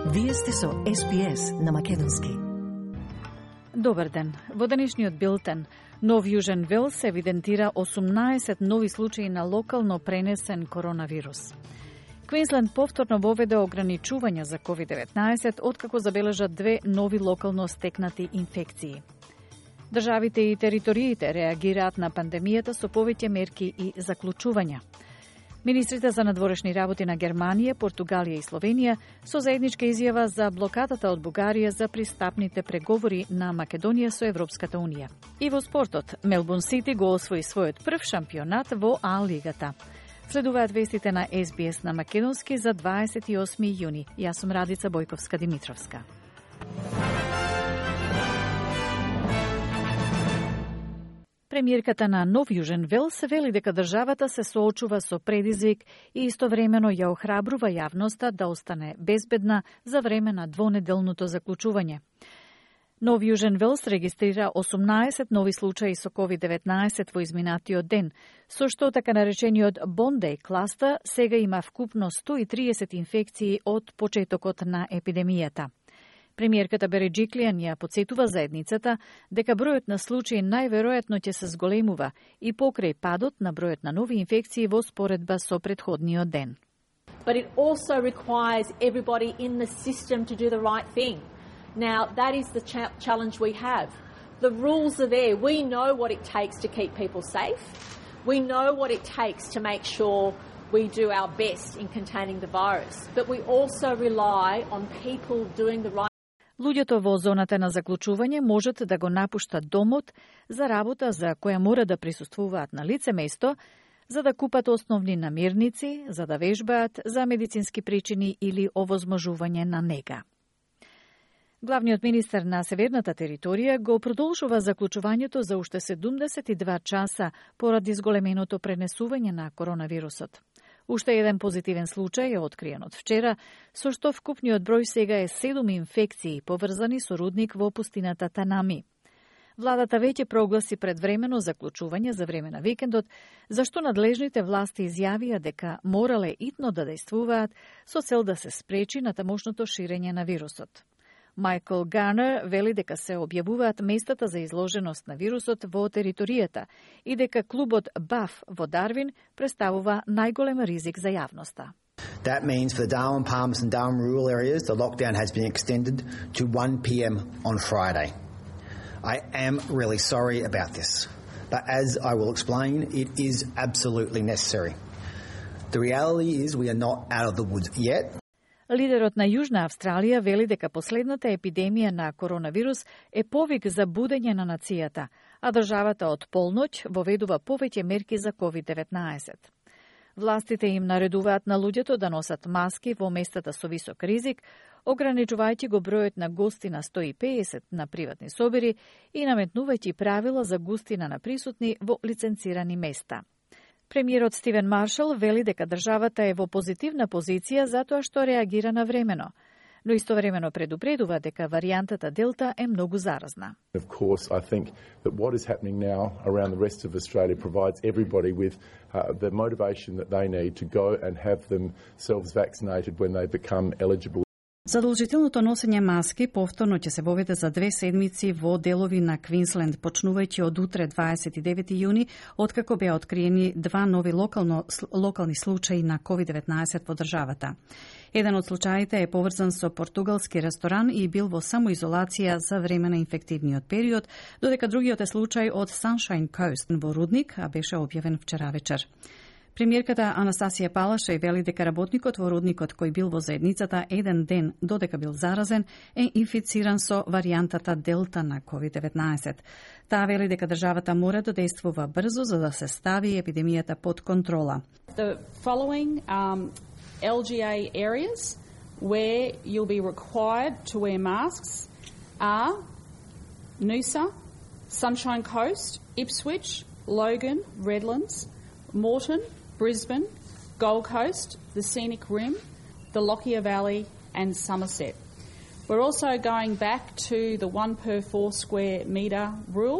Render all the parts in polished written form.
Вие сте со SBS на македонски. Добар ден. Во денешниот билтен, Нов Јужен Велс евидентира 18 нови случаи на локално пренесен коронавирус. Квинсленд повторно воведе ограничувања за COVID-19, откако забележат 2 нови локално стекнати инфекции. Државите и териториите реагираат на пандемијата со повеќе мерки и заклучувања. Министрите за надворешни работи на Германија, Португалија и Словенија со заедничка изјава за блокадата од Бугарија за пристапните преговори на Македонија со Европската унија. И во спортот, Мелбурн Сити го освои својот прв шампионат во А-лигата. Следуваат вестите на SBS на македонски за 28 јуни. Јас сум Радица Бојковска-Димитровска. Премиерката на Нов Јужен Велс вели дека државата се соочува со предизвик и истовремено ја охрабрува јавноста да остане безбедна за време на двонеделното заклучување. Нов Јужен Велс регистрира 18 нови случаи со COVID-19 во изминатиот ден, со што така наречениот Бондеј кластер сега има вкупно 130 инфекции од почетокот на епидемијата. Премиерката Береджиклијан ја потсетува заедницата дека бројот на случаи најверојатно ќе се зголемува и покрај падот на бројот на нови инфекции во споредба со претходниот ден. But it also requires everybody in the system to do the right thing. Now, that is the challenge we have. The rules are there. We know what it takes to keep people safe. We know what it takes to make sure we do our best in containing the virus. But we also rely on people doing the right. Луѓето во зоната на заклучување можат да го напуштат домот за работа за која мора да присуствуваат на лице место, за да купат основни намирници, за да вежбаат, за медицински причини или овозможување на нега. Главниот министер на Северната територија го продолжува заклучувањето за уште 72 часа поради зголеменото пренесување на коронавирусот. Уште еден позитивен случај е откриен од вчера, со што вкупниот број сега е 7 инфекции поврзани со рудник во пустината Танами. Владата веќе прогласи предвремено заклучување за време на викендот, зашто надлежните власти изјавија дека морале итно да дејствуваат со цел да се спречи натамошното ширење на вирусот. Майкл Гарнер вели дека се објавуваат местата за изложеност на вирусот во територијата и дека клубот БАФ во Дарвин представува најголем ризик за јавноста. That means for the Darwin, Palmerston, Darwin rural areas, the lockdown has been extended to 1 p.m. on Friday. I am really sorry about this, but as I will explain, it is absolutely necessary. The reality is we are not out of the woods yet. Лидерот на Јужна Австралија вели дека последната епидемија на коронавирус е повик за будење на нацијата, а државата од полноќ воведува повеќе мерки за COVID-19. Властите им наредуваат на луѓето да носат маски во местата со висок ризик, ограничувајќи го бројот на гости на 150 на приватни собери и наметнувајќи правила за густина на присутни во лиценцирани места. Премиерот Стивен Маршал вели дека државата е во позитивна позиција затоа што реагира навремено, но истовремено предупредува дека варијантата Делта е многу заразна. Of course, I think that what is happening now around the rest of Australia provides everybody with the motivation that they need to go and have themselves vaccinated when they become eligible. Задолжителното носење маски повторно ќе се воведе за 2 седмици во делови на Квинсленд, почнувајќи од утре 29 јуни, откако беа откриени 2 нови локални случаи на COVID-19 во државата. Еден од случаите е поврзан со португалски ресторан и бил во самоизолација за време на инфективниот период, додека другиот е случај од Sunshine Coast во рудник, а беше објавен вчера вечер. Премиерката Анастасија Палашеј вели дека работникот во рудникот кој бил во заедницата еден ден додека бил заразен е инфициран со варијантата Делта на COVID-19. Таа вели дека државата мора да дејствува брзо за да се стави епидемијата под контрола. The following LGA areas where you'll be required to wear masks are Noosa, Sunshine Coast, Ipswich, Logan, Redlands, Moreton, Brisbane, Gold Coast, the Scenic Rim, the Lockyer Valley and Somerset. We're also going back to the 1 per 4 square metre rule.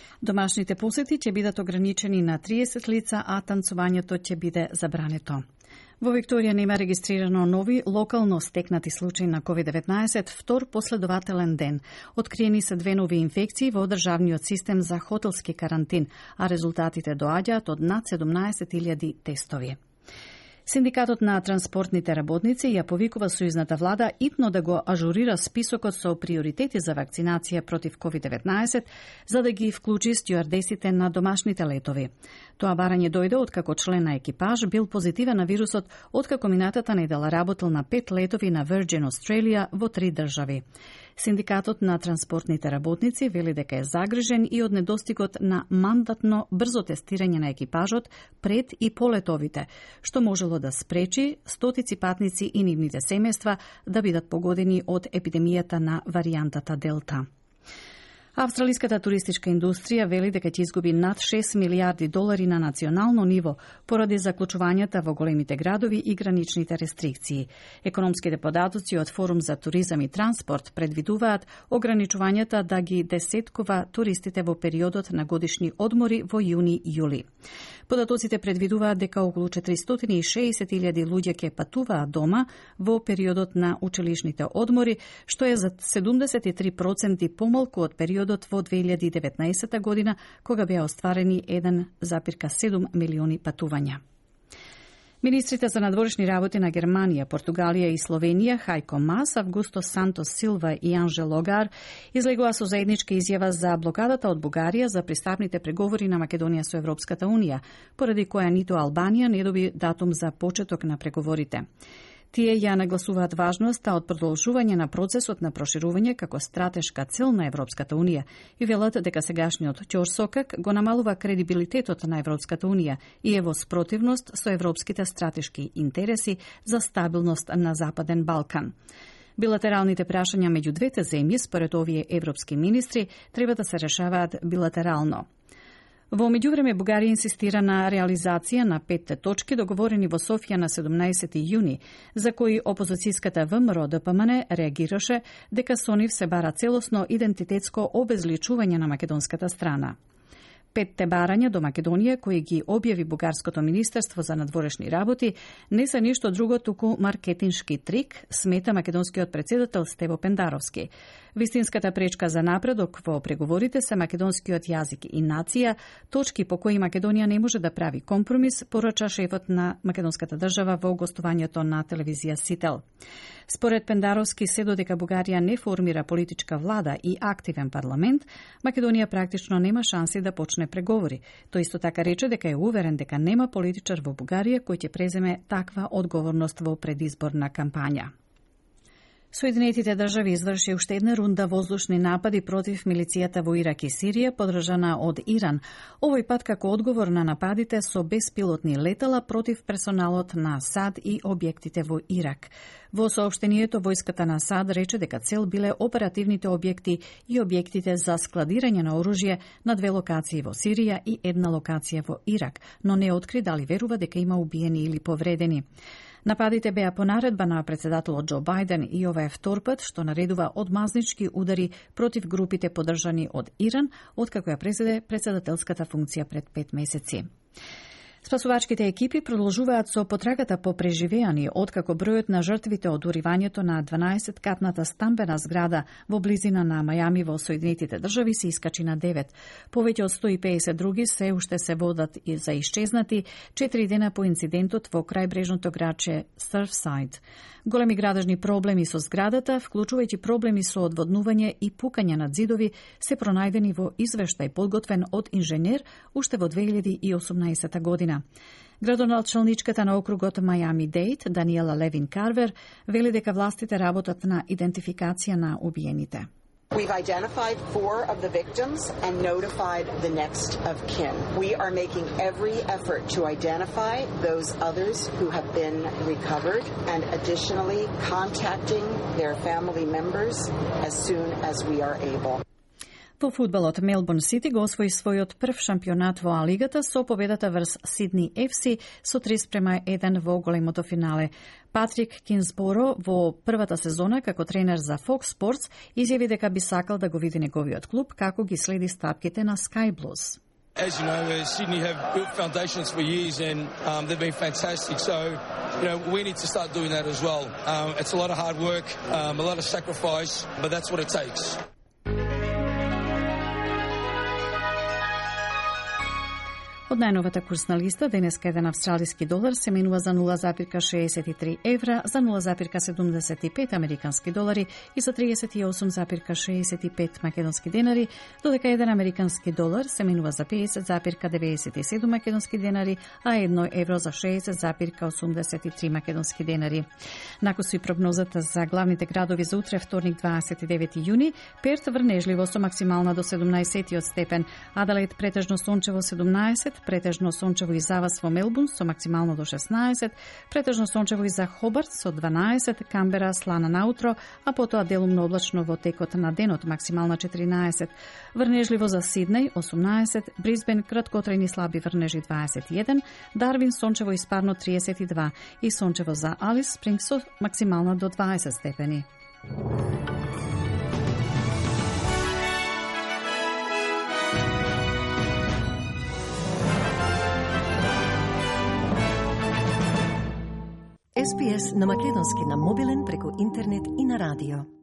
Домашните посети ќе бидат ограничени на 30 лица, а танцувањето ќе биде забрането. Во Викторија нема регистрирано нови локално стекнати случаи на COVID-19 втор последователен ден. Откриени се 2 нови инфекции во државниот систем за хотелски карантин, а резултатите доаѓаат од над 17.000 тестови. Синдикатот на транспортните работници ја повикува сојузната влада итно да го ажурира списокот со приоритети за вакцинација против COVID-19, за да ги вклучи стюардесите на домашните летови. Тоа барање дојде откако член на екипаж бил позитивен на вирусот, откако минатата недела работел на 5 летови на Virgin Australia во 3 држави. Синдикатот на транспортните работници вели дека е загрижен и од недостигот на мандатно брзо тестирање на екипажот пред и по летовите, што можело да спречи стотици патници и нивните семејства да бидат погодени од епидемијата на варијантата Делта. Австралиската туристичка индустрија вели дека ќе изгуби над 6 милиарди долари на национално ниво поради заклучувањата во големите градови и граничните рестрикции. Економските податоци од Форум за туризам и транспорт предвидуваат ограничувањата да ги десеткува туристите во периодот на годишни одмори во јуни-јули. Податоците предвидуваат дека околу 460.000 луѓе ќе патуваат дома во периодот на училишните одмори, што е за 73% помалку од периодот во 2019 година, кога беа остварени 1,7 милиони патувања. Министрите за надворешни работи на Германија, Португалија и Словенија, Хајко Мас, Августо Сантос Силва и Анжел Логар, излегува со заедничка изјава за блокадата од Бугарија за пристапните преговори на Македонија со Европската Унија, поради која ниту Албанија не доби датум за почеток на преговорите. Тие ја нагласуваат важноста од продолжување на процесот на проширување како стратешка цел на Европската Унија и велат дека сегашниот ќорсокак го намалува кредибилитетот на Европската Унија и е во спротивност со европските стратешки интереси за стабилност на Западен Балкан. Билатералните прашања меѓу двете земји, според овие европски министри, треба да се решаваат билатерално. Во меѓувреме Бугарија инсистира на реализација на 5 точки договорени во Софија на 17 јуни, за кои опозицијската ВМРО ДПМН реагираше дека со нив се бара целосно идентитетско обезличување на македонската страна. 5 барања до Македонија, кои ги објави Бугарското министерство за надворешни работи, не се ништо друго туку маркетиншки трик, смета македонскиот председател Стево Пендаровски. Вистинската пречка за напредок во преговорите се македонскиот јазик и нација, точки по кои Македонија не може да прави компромис, порача шефот на македонската држава во гостувањето на телевизија Сител. Според Пендаровски, се додека Бугарија не формира политичка влада и активен парламент, Македонија практично нема шанси да почне преговори. Тој исто така рече дека е уверен дека нема политичар во Бугарија кој ќе преземе таква одговорност во предизборна кампања. Соединетите држави изврши уште една рунда воздушни напади против милицијата во Ирак и Сирија, подржана од Иран, овој пат како одговор на нападите со беспилотни летала против персоналот на Асад и објектите во Ирак. Во соопштението, војската на Асад рече дека цел биле оперативните објекти и објектите за складирање на оружје на 2 локации во Сирија и 1 локација во Ирак, но не откри дали верува дека има убиени или повредени. Нападите беа по наредба на председателот Џо Бајден и ова е втор пат што наредува одмазнички удари против групите поддржани од Иран, откако ја презеде председателската функција пред 5 месеци. Спасувачките екипи продолжуваат со потрагата по преживеани, откако бројот на жртвите од уривањето на 12-катната стамбена зграда во близина на Мајами во Соединетите држави се искачи на 9. Повеќе од 150 други се уште се водат и за исчезнати 4 дена по инцидентот во крајбрежното градче Сърфсайд. Големи градежни проблеми со зградата, вклучувајќи проблеми со одводнување и пукање на зидови, се пронајдени во извештај подготвен од инженер уште во 2018 година. Градоначалничката на округот Мајами-Дейт, Даниела Левин Карвер, вели дека властите работат на идентификација на убиените. We've identified 4 of the victims and notified the next of kin. We are making every effort to identify those others who have been recovered and additionally contacting their family members as soon as we are able. Во фудбалот Мелбурн Сити го освои својот прв шампионат во А-лигата со победата врз Сидни ФС со 3:1 во големото финале. Патрик Кинсборо во првата сезона како тренер за Fox Sports изјави дека би сакал да го види неговиот клуб како ги следи стапките на Sky Blues. As you know, Sydney have built foundations for years and they've been fantastic. So we need to start doing that as well. It's a lot of hard work, a lot of sacrifice, but that's what it takes. Од најновата курсна листа, денеска еден австралиски долар се менува за 0,63 евра, за 0,75 американски долари и за 38,65 македонски денари, додека еден американски долар се менува за 50,97 македонски денари, а 1 евро за 60,83 македонски денари. Накусу и прогнозата за главните градови за утре, вторник 29 јуни, Перт врнежливо со максимална до 17 степен, Аделаид претежно сончево 17, претежно сончево и завас во Мелбурн со максимално до 16, претежно сончево и за Хобарт со 12, Камбера слана наутро, а потоа делумно облачно во текот на денот максимална 14, врнежливо за Сиднеј 18, Брисбен краткотрајни слаби врнежи 21, Дарвин сончево и спарно 32 и сончево за Алис Спрингс со максимална до 20 степени. SPS на македонски на мобилен преку интернет и на радио.